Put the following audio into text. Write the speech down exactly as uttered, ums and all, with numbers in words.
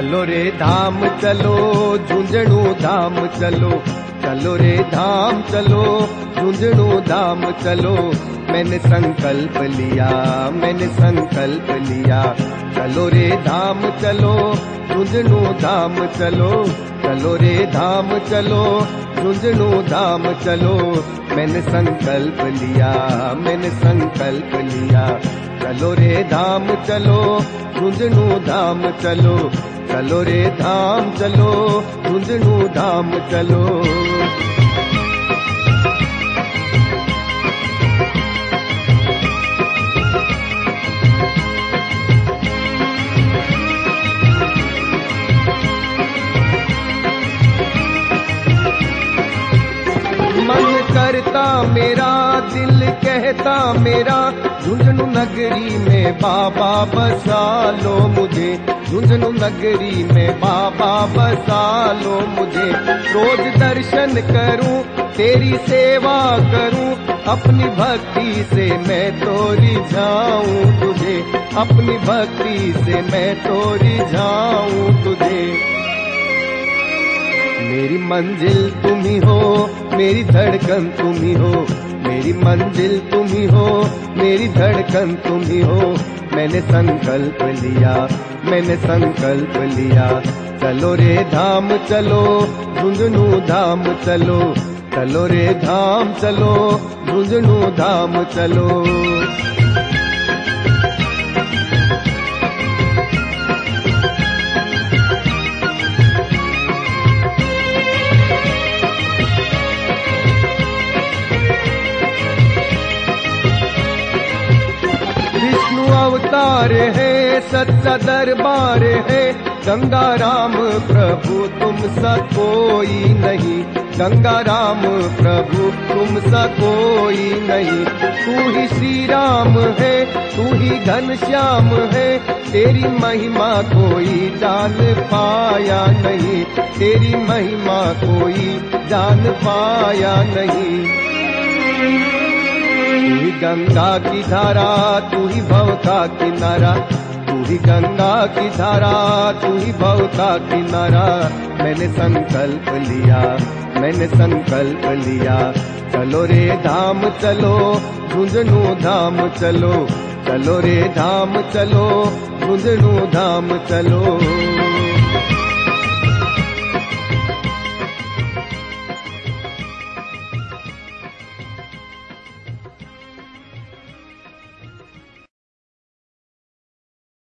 चलो रे धाम चलो झुंझुनू धाम चलो, चलो रे धाम चलो झुंझुनू धाम चलो। मैंने संकल्प लिया, मैंने संकल्प लिया। चलो रे धाम चलो झुंझुनू धाम चलो, चलो रे धाम चलो झुंझुनू धाम चलो। मैंने संकल्प लिया, मैंने संकल्प लिया। चलो रे धाम चलो झुंझुनू धाम चलो, चलो रे धाम चलो झुंझुनू धाम चलो। मन करता मेरा, दिल कहता मेरा, झुंझुनू नगरी में बाबा बसा लो मुझे, झुंझुनू नगरी में बाबा बसा लो मुझे। रोज दर्शन करूं, तेरी सेवा करूं, अपनी भक्ति से मैं तो रिझाऊं तुझे, अपनी भक्ति से मैं तो रिझाऊं तुझे। मेरी मंजिल तुम ही हो, मेरी धड़कन तुम ही हो, मेरी मंजिल तुम ही हो, मेरी धड़कन तुम ही हो। मैंने संकल्प लिया, मैंने संकल्प लिया। चलो रे धाम चलो झुंझुनू धाम चलो, चलो रे धाम चलो झुंझुनू धाम चलो। अवतार है, सच्चा दरबार है, गंगा राम प्रभु तुम सा कोई नहीं, गंगा राम प्रभु तुम सा कोई नहीं। तू ही श्री राम है, तू ही घनश्याम है, तेरी महिमा कोई जान पाया नहीं, तेरी महिमा कोई जान पाया नहीं। तू ही गंगा की धारा, तू ही भव का किनारा, तू ही गंगा की धारा, तू ही भव का किनारा। मैंने संकल्प लिया, मैंने संकल्प लिया। चलो रे धाम चलो झुंझुनू धाम चलो, चलो रे धाम चलो झुंझुनू धाम चलो।